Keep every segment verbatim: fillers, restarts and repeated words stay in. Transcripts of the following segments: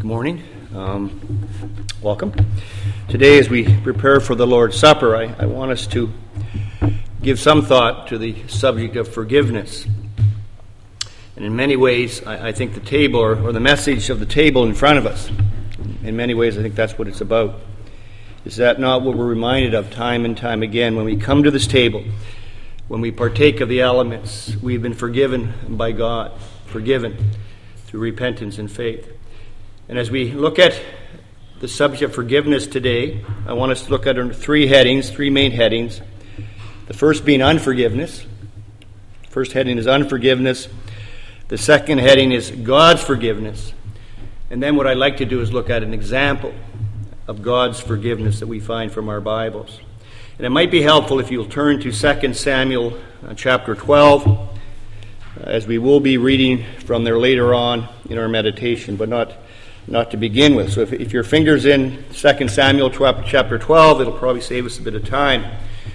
morning. Um, welcome. Today, as we prepare for the Lord's Supper, I, I want us to give some thought to the subject of forgiveness. And in many ways, I, I think the table, or, or the message of the table in front of us, in many ways, I think that's what it's about. Is that not what we're reminded of time and time again when we come to this table? When we partake of the elements, we've been forgiven by God, forgiven through repentance and faith. And as we look at the subject of forgiveness today, I want us to look at three headings, three main headings. The first being unforgiveness. The first heading is unforgiveness. The second heading is God's forgiveness. And then what I'd like to do is look at an example of God's forgiveness that we find from our Bibles. And it might be helpful if you'll turn to Second Samuel uh, chapter twelve, uh, as we will be reading from there later on in our meditation, but not not to begin with. So if, if your finger's in Second Samuel chapter twelve, it'll probably save us a bit of time.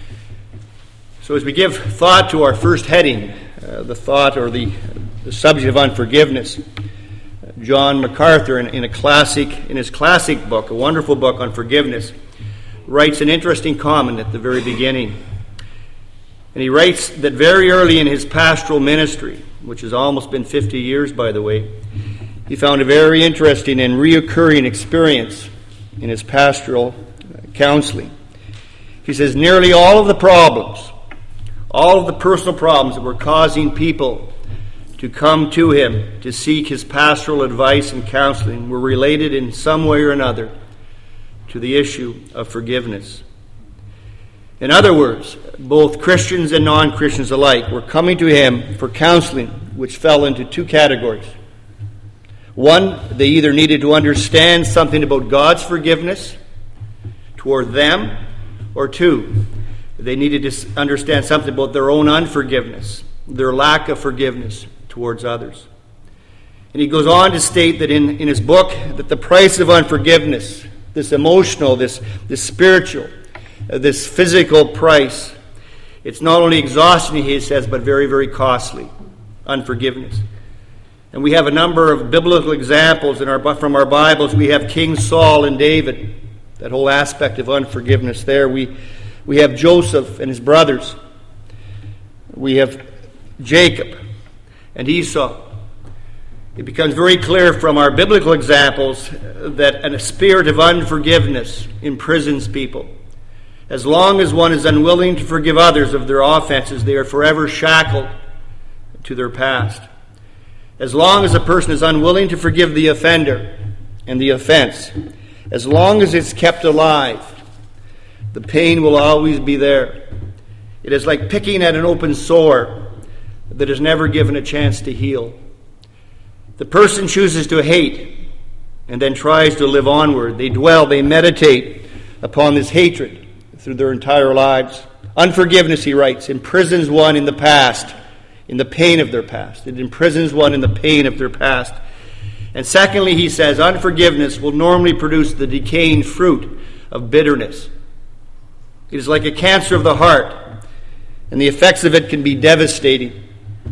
So as we give thought to our first heading, uh, the thought or the, the subject of unforgiveness, John MacArthur, in, in a classic, in his classic book, a wonderful book on forgiveness, writes an interesting comment at the very beginning. And he writes that very early in his pastoral ministry, which has almost been fifty years, by the way, he found a very interesting and reoccurring experience in his pastoral counseling. He says, nearly all of the problems, all of the personal problems that were causing people to come to him to seek his pastoral advice and counseling were related in some way or another to the issue of forgiveness. In other words, both Christians and non-Christians alike were coming to him for counseling, which fell into two categories. One, they either needed to understand something about God's forgiveness toward them, or two, they needed to understand something about their own unforgiveness, their lack of forgiveness towards others. And he goes on to state that in, in his book that the price of unforgiveness, this emotional, this, this spiritual, uh, this physical price, it's not only exhausting, he says, but very, very costly. Unforgiveness. And we have a number of biblical examples in our from our Bibles. We have King Saul and David, that whole aspect of unforgiveness there. We we have Joseph and his brothers. We have Jacob and Esau. It becomes very clear from our biblical examples that a spirit of unforgiveness imprisons people. As long as one is unwilling to forgive others of their offenses, they are forever shackled to their past. As long as a person is unwilling to forgive the offender and the offense, as long as it's kept alive, the pain will always be there. It is like picking at an open sore that is never given a chance to heal. The person chooses to hate and then tries to live onward. They dwell, they meditate upon this hatred through their entire lives. Unforgiveness, he writes, imprisons one in the past, in the pain of their past. It imprisons one in the pain of their past. And secondly, he says, unforgiveness will normally produce the decaying fruit of bitterness. It is like a cancer of the heart, and the effects of it can be devastating.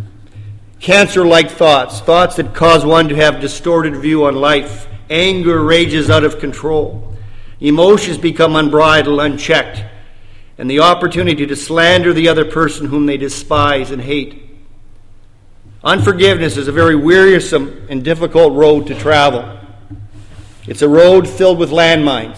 Cancer-like thoughts, thoughts that cause one to have distorted view on life. Anger rages out of control. Emotions become unbridled, unchecked, and the opportunity to slander the other person whom they despise and hate. Unforgiveness is a very wearisome and difficult road to travel. It's a road filled with landmines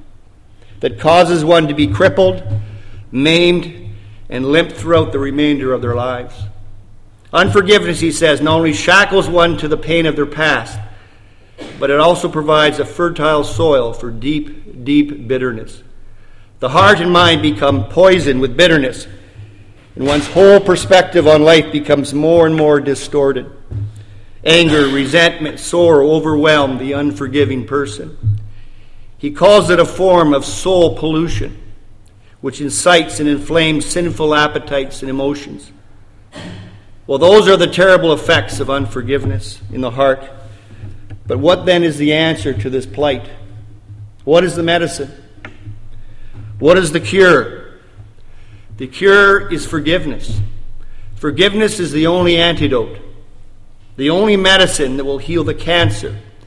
that causes one to be crippled, maimed, and limp throughout the remainder of their lives. Unforgiveness, he says, not only shackles one to the pain of their past, but it also provides a fertile soil for deep, deep bitterness. The heart and mind become poisoned with bitterness, and one's whole perspective on life becomes more and more distorted. Anger, resentment, sorrow overwhelm the unforgiving person. He calls it a form of soul pollution, which incites and inflames sinful appetites and emotions. Well, those are the terrible effects of unforgiveness in the heart. But what then is the answer to this plight? What is the medicine? What is the cure? The cure is forgiveness. Forgiveness is the only antidote, the only medicine that will heal the cancer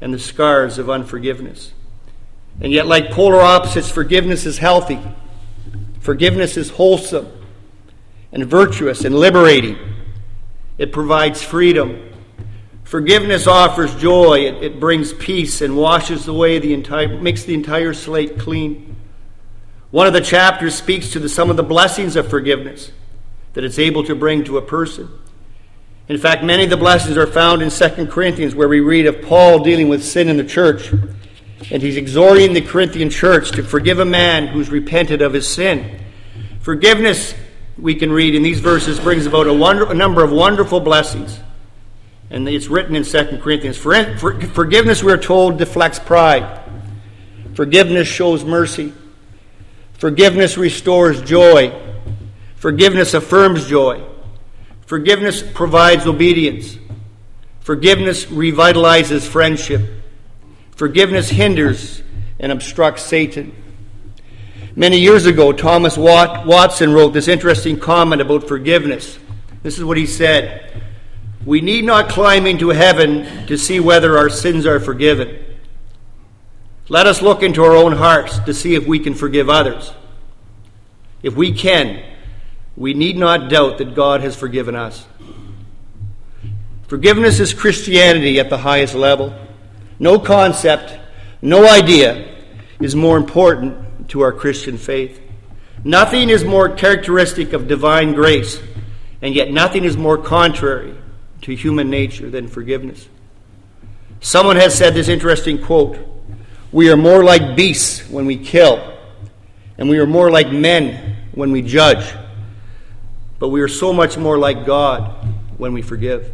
and the scars of unforgiveness. And yet, like polar opposites, forgiveness is healthy. Forgiveness is wholesome and virtuous and liberating. It provides freedom. Forgiveness offers joy. It, it brings peace and washes away the entire, makes the entire slate clean. One of the chapters speaks to the, some of the blessings of forgiveness that it's able to bring to a person. In fact, many of the blessings are found in Second Corinthians, where we read of Paul dealing with sin in the church. And he's exhorting the Corinthian church to forgive a man who's repented of his sin. Forgiveness, we can read in these verses, brings about a, wonder, a number of wonderful blessings. And it's written in Second Corinthians. For, for, forgiveness, we're told, deflects pride. Forgiveness shows mercy. Forgiveness restores joy. Forgiveness affirms joy. Forgiveness provides obedience. Forgiveness revitalizes friendship. Forgiveness hinders and obstructs Satan. Many years ago, Thomas Wat- Watson wrote this interesting comment about forgiveness. This is what he said: "We need not climb into heaven to see whether our sins are forgiven. Let us look into our own hearts to see if we can forgive others. If we can, we need not doubt that God has forgiven us." Forgiveness is Christianity at the highest level. No concept, no idea is more important to our Christian faith. Nothing is more characteristic of divine grace, and yet nothing is more contrary to human nature than forgiveness. Someone has said this interesting quote: "We are more like beasts when we kill, and we are more like men when we judge, but we are so much more like God when we forgive."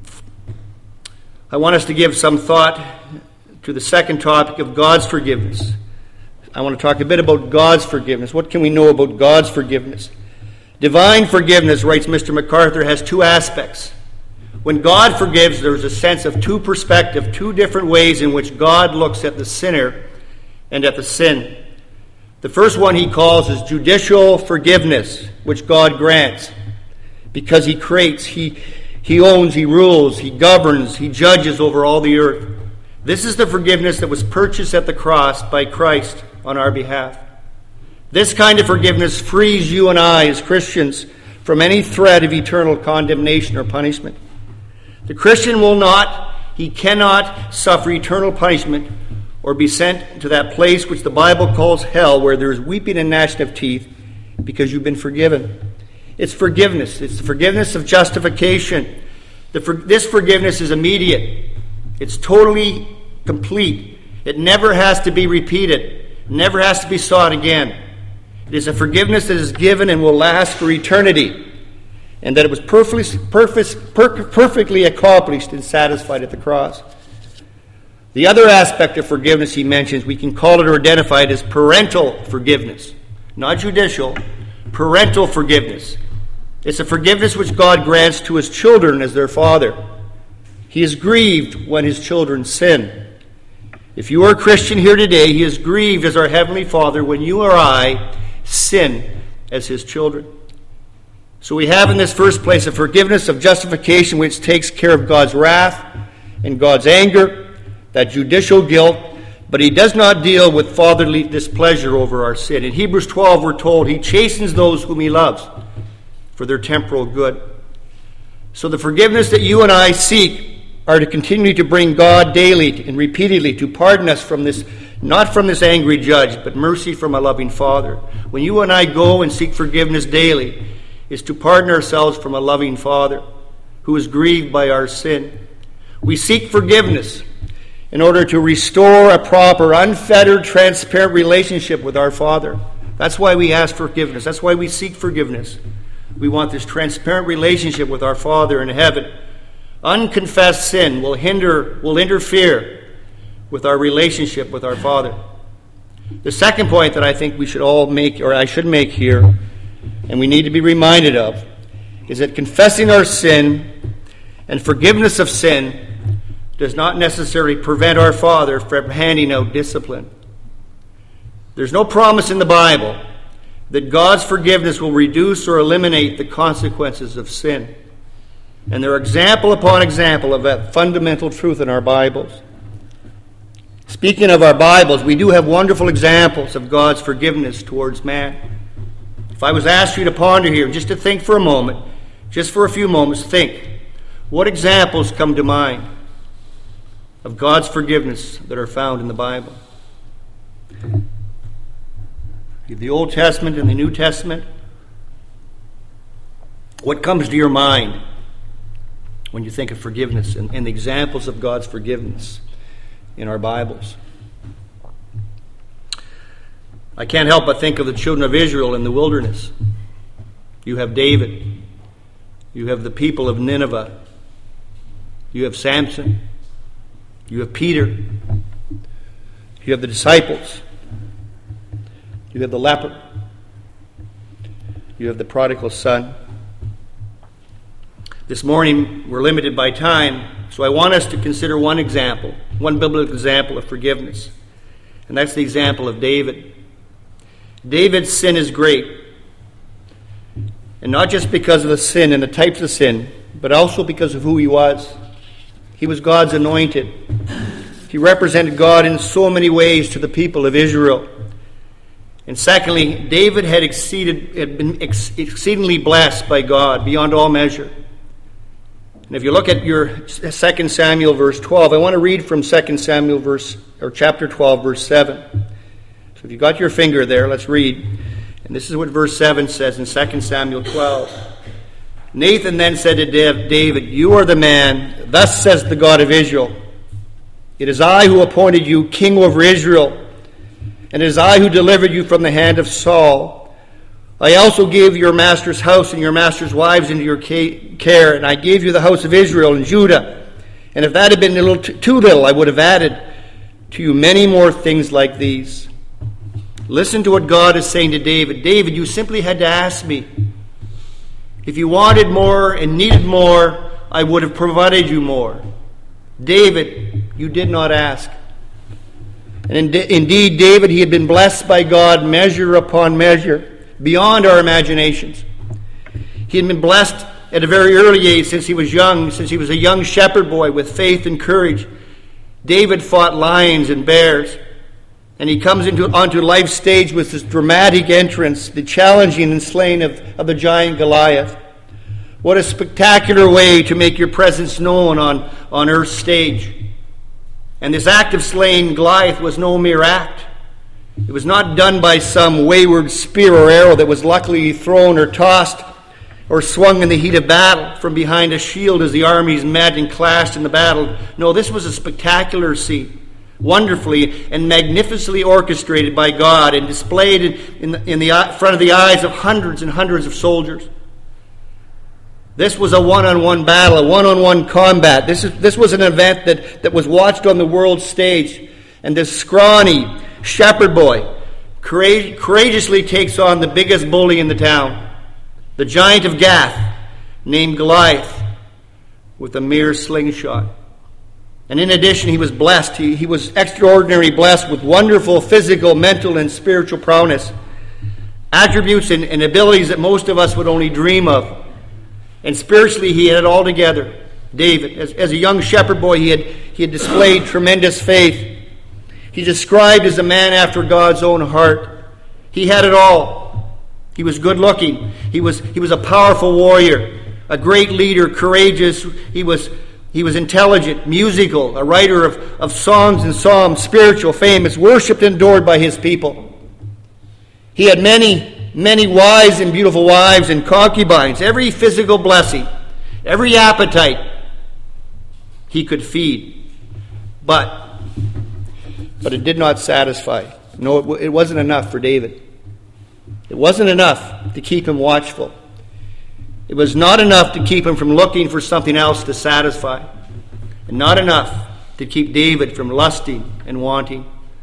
I want us to give some thought to the second topic of God's forgiveness. I want to talk a bit about God's forgiveness. What can we know about God's forgiveness? Divine forgiveness, writes Mister MacArthur, has two aspects. When God forgives, there's a sense of two perspectives, two different ways in which God looks at the sinner and at the sin. The first one he calls is judicial forgiveness, which God grants, because he creates, he, he owns, he rules, he governs, he judges over all the earth. This is the forgiveness that was purchased at the cross by Christ on our behalf. This kind of forgiveness frees you and I as Christians from any threat of eternal condemnation or punishment. The Christian will not, he cannot suffer eternal punishment or be sent to that place which the Bible calls hell, where there is weeping and gnashing of teeth, because you've been forgiven. It's forgiveness. It's the forgiveness of justification. The for, this forgiveness is immediate. It's totally complete. It never has to be repeated. It never has to be sought again. It is a forgiveness that is given and will last for eternity, and that it was perfectly, perfect, per, perfectly accomplished and satisfied at the cross. The other aspect of forgiveness he mentions, we can call it or identify it as parental forgiveness. Not judicial, parental forgiveness. It's a forgiveness which God grants to his children as their father. He is grieved when his children sin. If you are a Christian here today, he is grieved as our Heavenly Father when you or I sin as his children. So we have in this first place a forgiveness of justification which takes care of God's wrath and God's anger, that judicial guilt, but he does not deal with fatherly displeasure over our sin. In Hebrews twelve we're told he chastens those whom he loves for their temporal good. So the forgiveness that you and I seek are to continue to bring God daily and repeatedly to pardon us from this, not from this angry judge, but mercy from a loving Father. When you and I go and seek forgiveness daily, is to pardon ourselves from a loving Father who is grieved by our sin. We seek forgiveness in order to restore a proper, unfettered, transparent relationship with our Father. That's why we ask forgiveness. That's why we seek forgiveness. We want this transparent relationship with our Father in heaven. Unconfessed sin will hinder, will interfere with our relationship with our Father. The second point that I think we should all make, or I should make here, and we need to be reminded of, is that confessing our sin and forgiveness of sin does not necessarily prevent our Father from handing out discipline. There's no promise in the Bible that God's forgiveness will reduce or eliminate the consequences of sin. And there are example upon example of that fundamental truth in our Bibles. Speaking of our Bibles, we do have wonderful examples of God's forgiveness towards man. If I was asked you to ponder here, just to think for a moment, just for a few moments, think, what examples come to mind of God's forgiveness that are found in the Bible? The Old Testament and the New Testament. What comes to your mind when you think of forgiveness and, and the examples of God's forgiveness in our Bibles? I can't help but think of the children of Israel in the wilderness. You have David. You have the people of Nineveh. You have Samson. You have Peter. You have the disciples. You have the leper. You have the prodigal son. This morning, we're limited by time, so I want us to consider one example, one biblical example of forgiveness. And that's the example of David. David's sin is great. And not just because of the sin and the types of sin, but also because of who he was. He was God's anointed. He represented God in so many ways to the people of Israel. And secondly, David had exceeded, had been ex- exceedingly blessed by God beyond all measure. And if you look at your Second Samuel verse twelve, I want to read from Second Samuel verse or chapter twelve, verse seven. So if you got your finger there, let's read. And this is what verse seven says in Second Samuel twelve. Nathan then said to David, "You are the man, thus says the God of Israel. It is I who appointed you king over Israel, and it is I who delivered you from the hand of Saul. I also gave your master's house and your master's wives into your care, and I gave you the house of Israel and Judah. And if that had been a little t- too little, I would have added to you many more things like these." Listen to what God is saying to David. David, you simply had to ask me. If you wanted more and needed more, I would have provided you more. David, you did not ask. And indeed, David, he had been blessed by God measure upon measure, beyond our imaginations. He had been blessed at a very early age, since he was young, since he was a young shepherd boy with faith and courage. David fought lions and bears, and he comes into onto life's stage with this dramatic entrance, the challenging and slaying of, of the giant Goliath. What a spectacular way to make your presence known on, on earth's stage. And this act of slaying Goliath was no mere act. It was not done by some wayward spear or arrow that was luckily thrown or tossed or swung in the heat of battle from behind a shield as the armies met and clashed in the battle. No, this was a spectacular scene, wonderfully and magnificently orchestrated by God and displayed in, in, the, in the front of the eyes of hundreds and hundreds of soldiers. This was a one-on-one battle, a one-on-one combat. This, is, this was an event that, that was watched on the world stage. And this scrawny shepherd boy courageously takes on the biggest bully in the town, the giant of Gath, named Goliath, with a mere slingshot. And in addition, he was blessed. He, he was extraordinarily blessed with wonderful physical, mental, and spiritual prowess, attributes and, and abilities that most of us would only dream of. And spiritually, he had it all together. David, as, as a young shepherd boy, he had, he had displayed tremendous faith. He's described as a man after God's own heart. He had it all. He was good looking. He was, he was a powerful warrior, a great leader, courageous. He was, he was intelligent, musical, a writer of, of songs and psalms, spiritual, famous, worshipped and adored by his people. He had many, many wise and beautiful wives and concubines, every physical blessing, every appetite he could feed. But But it did not satisfy. No, it, it wasn't enough for David. It wasn't enough to keep him watchful. It was not enough to keep him from looking for something else to satisfy. And not enough to keep David from lusting and wanting.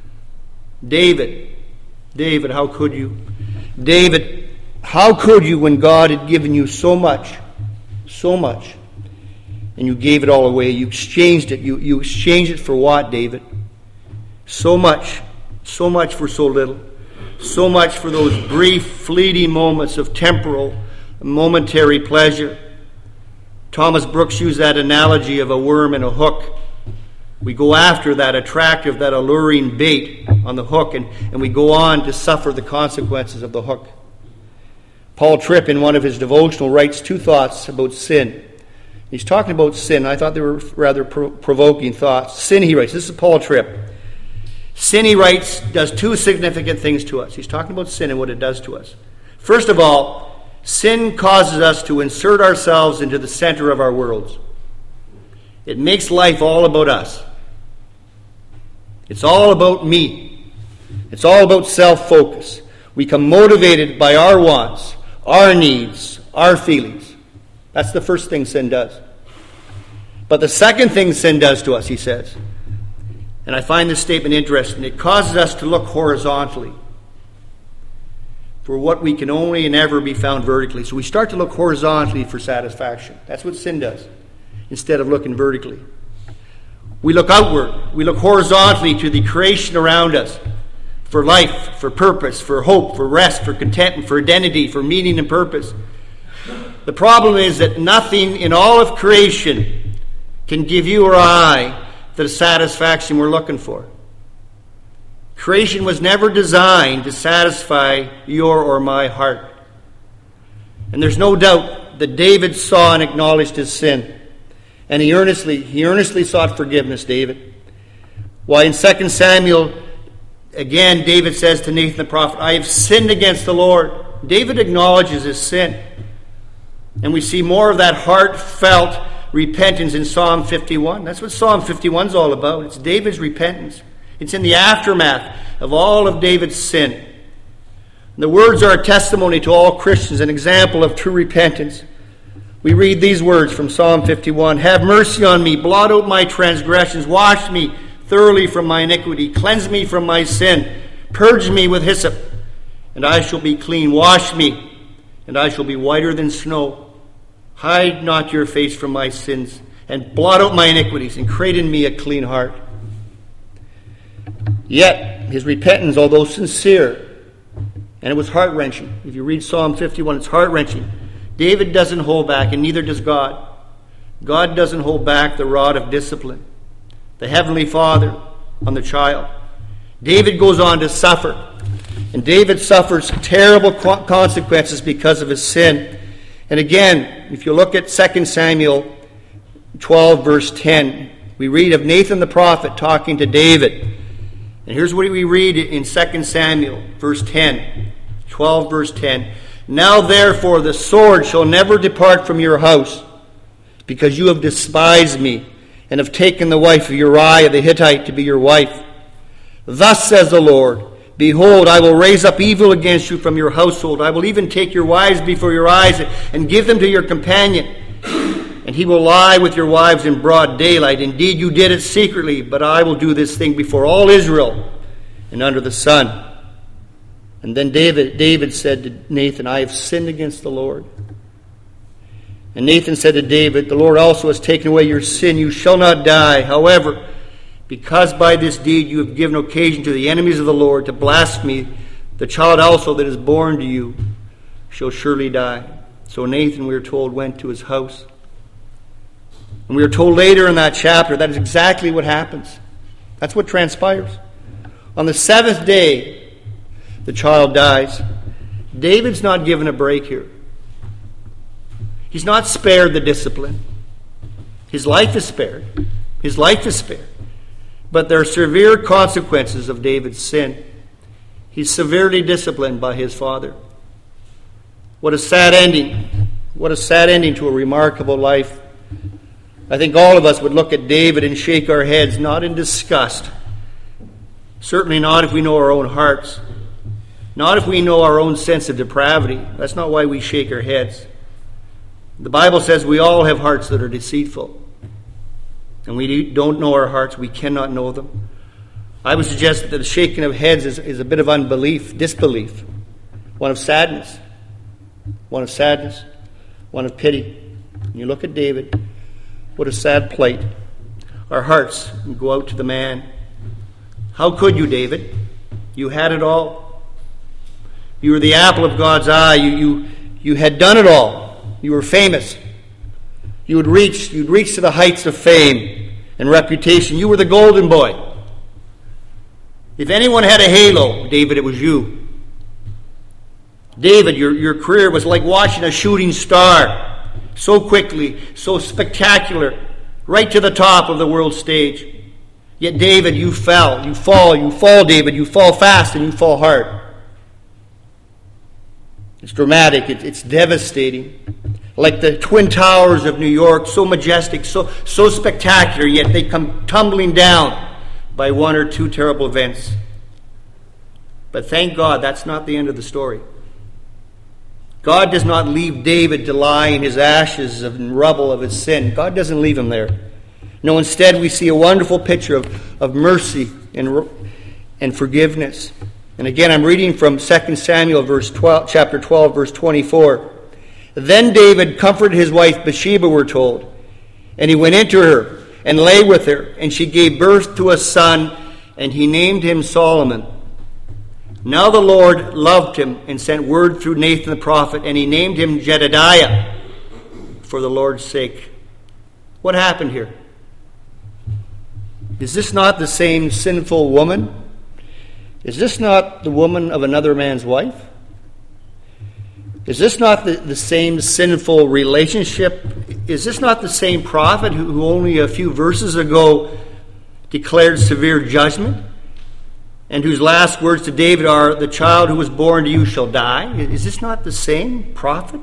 David, David, how could you? David, how could you when God had given you so much, so much, and you gave it all away? You exchanged it. You, you exchanged it for what, David? So much, so much for so little. So much for those brief, fleeting moments of temporal, momentary pleasure. Thomas Brooks used that analogy of a worm and a hook. We go after that attractive, that alluring bait on the hook, and, and we go on to suffer the consequences of the hook. Paul Tripp, in one of his devotional, writes two thoughts about sin. He's talking about sin. I thought they were rather pro- provoking thoughts. Sin, he writes, this is Paul Tripp. Sin, he writes, does two significant things to us. He's talking about sin and what it does to us. First of all, sin causes us to insert ourselves into the center of our worlds. It makes life all about us. It's all about me. It's all about self-focus. We become motivated by our wants, our needs, our feelings. That's the first thing sin does. But the second thing sin does to us, he says, and I find this statement interesting, it causes us to look horizontally for what we can only and ever be found vertically. So we start to look horizontally for satisfaction. That's what sin does, instead of looking vertically. We look outward. We look horizontally to the creation around us for life, for purpose, for hope, for rest, for contentment, for identity, for meaning and purpose. The problem is that nothing in all of creation can give you or I the satisfaction we're looking for. Creation was never designed to satisfy your or my heart. And there's no doubt that David saw and acknowledged his sin. And he earnestly, he earnestly sought forgiveness, David. Why, in Second Samuel, again, David says to Nathan the prophet, I have sinned against the Lord. David acknowledges his sin. And we see more of that heartfelt repentance in Psalm fifty-one. That's what Psalm fifty-one is all about. It's David's repentance. It's in the aftermath of all of David's sin. And the words are a testimony to all Christians, an example of true repentance. We read these words from Psalm fifty-one. Have mercy on me, blot out my transgressions, wash me thoroughly from my iniquity, cleanse me from my sin, purge me with hyssop, and I shall be clean. Wash me, and I shall be whiter than snow. Hide not your face from my sins, and blot out my iniquities, and create in me a clean heart. Yet, his repentance, although sincere, and it was heart-wrenching. If you read Psalm fifty-one, it's heart-wrenching. David doesn't hold back, and neither does God. God doesn't hold back the rod of discipline, the Heavenly Father on the child. David goes on to suffer, and David suffers terrible consequences because of his sin. And again, if you look at Second Samuel twelve, verse ten, we read of Nathan the prophet talking to David. And here's what we read in Second Samuel, verse ten, twelve, verse ten. Now therefore the sword shall never depart from your house, because you have despised me, and have taken the wife of Uriah the Hittite to be your wife. Thus says the Lord, behold, I will raise up evil against you from your household. I will even take your wives before your eyes, and give them to your companion. And he will lie with your wives in broad daylight. Indeed, you did it secretly, but I will do this thing before all Israel and under the sun. And then David, David said to Nathan, I have sinned against the Lord. And Nathan said to David, the Lord also has taken away your sin. You shall not die. However, because by this deed you have given occasion to the enemies of the Lord to blaspheme, the child also that is born to you shall surely die. So Nathan, we are told, went to his house. And we are told later in that chapter that is exactly what happens. That's what transpires. On the seventh day, the child dies. David's not given a break here. He's not spared the discipline. His life is spared. His life is spared. But there are severe consequences of David's sin. He's severely disciplined by his father. What a sad ending. What a sad ending to a remarkable life. I think all of us would look at David and shake our heads, not in disgust. Certainly not if we know our own hearts. Not if we know our own sense of depravity. That's not why we shake our heads. The Bible says we all have hearts that are deceitful. And we don't know our hearts. We cannot know them. I would suggest that the shaking of heads is, is a bit of unbelief, disbelief. One of sadness. One of sadness. One of pity. And you look at David. What a sad plight. Our hearts go out to the man. How could you, David? You had it all. You were the apple of God's eye. You, you, you had done it all. You were famous. You would reach, you'd reach to the heights of fame. and reputation. You were the golden boy. If anyone had a halo, David, it was you. David, your, your career was like watching a shooting star. So quickly, so spectacular, right to the top of the world stage. Yet David, you fell, you fall, you fall, David, you fall fast and you fall hard. It's dramatic, it, it's devastating. Like the Twin Towers of New York, so majestic, so, so spectacular, yet they come tumbling down by one or two terrible events. But thank God, that's not the end of the story. God does not leave David to lie in his ashes and rubble of his sin. God doesn't leave him there. No, instead we see a wonderful picture of, of mercy and, and forgiveness. And again, I'm reading from Second Samuel verse twelve, chapter twelve, verse twenty-four. Then David comforted his wife Bathsheba, we're told, and he went into her and lay with her, and she gave birth to a son, and he named him Solomon. Now the Lord loved him and sent word through Nathan the prophet, and he named him Jedediah for the Lord's sake. What happened here? Is this not the same sinful woman? Is this not the woman of another man's wife? Is this not the, the same sinful relationship? Is this not the same prophet who, who only a few verses ago declared severe judgment? And whose last words to David are, "The child who was born to you shall die"? Is this not the same prophet?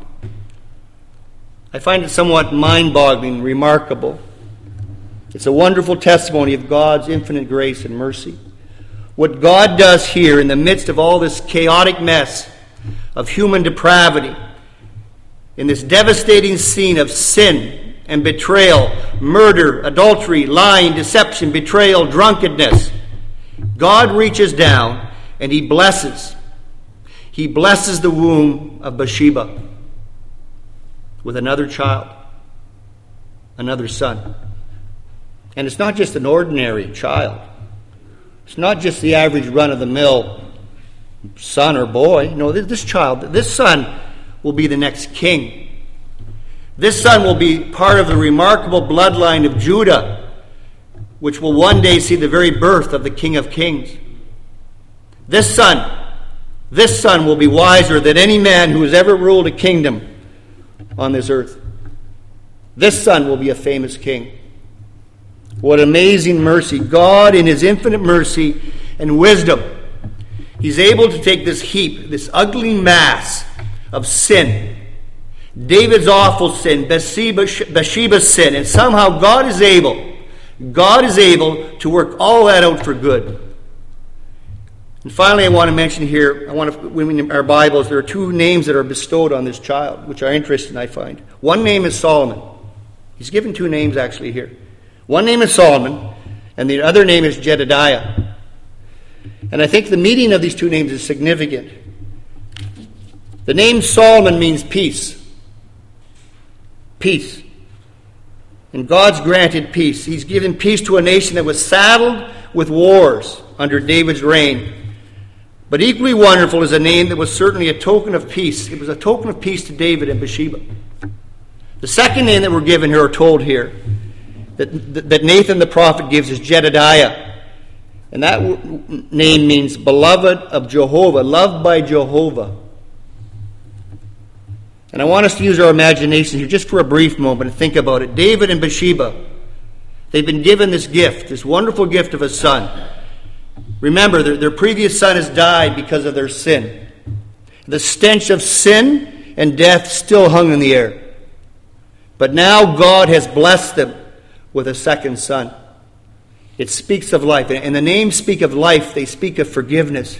I find it somewhat mind-boggling, remarkable. It's a wonderful testimony of God's infinite grace and mercy. What God does here in the midst of all this chaotic mess of human depravity, in this devastating scene of sin and betrayal, murder, adultery, lying, deception, betrayal, drunkenness, God reaches down and he blesses. He blesses the womb of Bathsheba with another child, another son. And it's not just an ordinary child. It's not just the average run-of-the-mill son or boy. No, this child, this son will be the next king. This son will be part of the remarkable bloodline of Judah, which will one day see the very birth of the King of Kings. This son, this son will be wiser than any man who has ever ruled a kingdom on this earth. This son will be a famous king. What amazing mercy. God, in his infinite mercy and wisdom, he's able to take this heap, this ugly mass of sin, David's awful sin, Bathsheba, Bathsheba's sin, and somehow God is able God is able to work all that out for good. And finally, I want to mention here, I want to, in our Bibles, there are two names that are bestowed on this child, which are interesting, I find. One name is Solomon. He's given two names actually here. One name is Solomon, and the other name is Jedediah. And I think the meaning of these two names is significant. The name Solomon means peace. Peace. And God's granted peace. He's given peace to a nation that was saddled with wars under David's reign. But equally wonderful is a name that was certainly a token of peace. It was a token of peace to David and Bathsheba. The second name that we're given here, or told here, that, that Nathan the prophet gives is Jedediah. And that name means beloved of Jehovah, loved by Jehovah. And I want us to use our imagination here just for a brief moment and think about it. David and Bathsheba, they've been given this gift, this wonderful gift of a son. Remember, their, their previous son has died because of their sin. The stench of sin and death still hung in the air. But now God has blessed them with a second son. It speaks of life. And the names speak of life. They speak of forgiveness.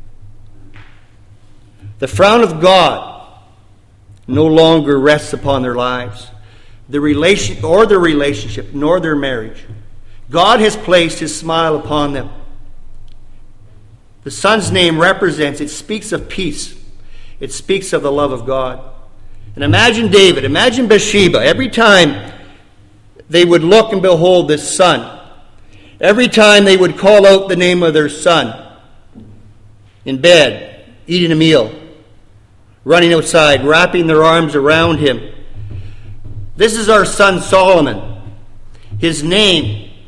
The frown of God no longer rests upon their lives, the relation or their relationship, nor their marriage. God has placed his smile upon them. The son's name represents, it speaks of peace. It speaks of the love of God. And imagine David, imagine Bathsheba. Every time they would look and behold this son, every time they would call out the name of their son, in bed, eating a meal, running outside, wrapping their arms around him. This is our son Solomon. His name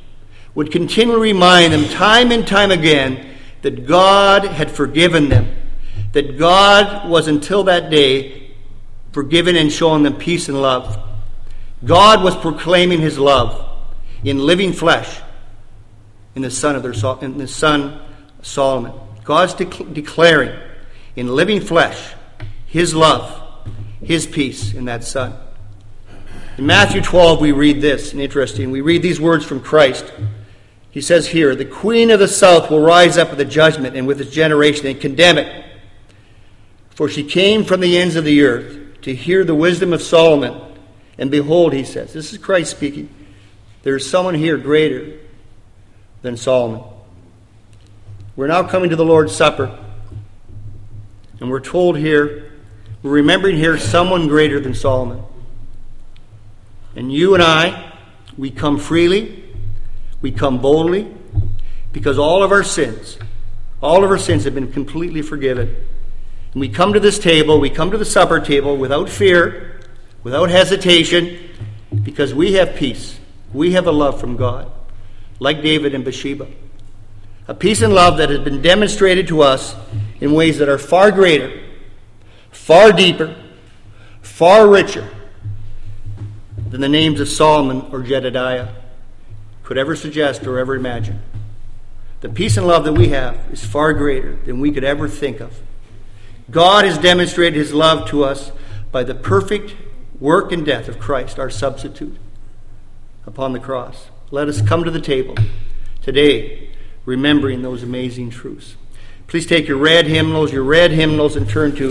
would continually remind them time and time again that God had forgiven them, that God was until that day forgiven and showing them peace and love. God was proclaiming his love in living flesh in the son of their in the son Solomon. God's de- declaring in living flesh his love, his peace in that son. In Matthew twelve we read this, and interesting, we read these words from Christ. He says here, "The queen of the south will rise up at the judgment and with this generation and condemn it. For she came from the ends of the earth to hear the wisdom of Solomon. And behold," he says, this is Christ speaking, "there is someone here greater than Solomon." We're now coming to the Lord's Supper. And we're told here, we're remembering here someone greater than Solomon. And you and I, we come freely, we come boldly, because all of our sins, all of our sins have been completely forgiven. And we come to this table, we come to the supper table without fear, without hesitation, because we have peace. We have a love from God, like David and Bathsheba. A peace and love that has been demonstrated to us in ways that are far greater, far deeper, far richer than the names of Solomon or Jedediah could ever suggest or ever imagine. The peace and love that we have is far greater than we could ever think of. God has demonstrated his love to us by the perfect work and death of Christ, our substitute, upon the cross. Let us come to the table today, remembering those amazing truths. Please take your red hymnals, your red hymnals, and turn to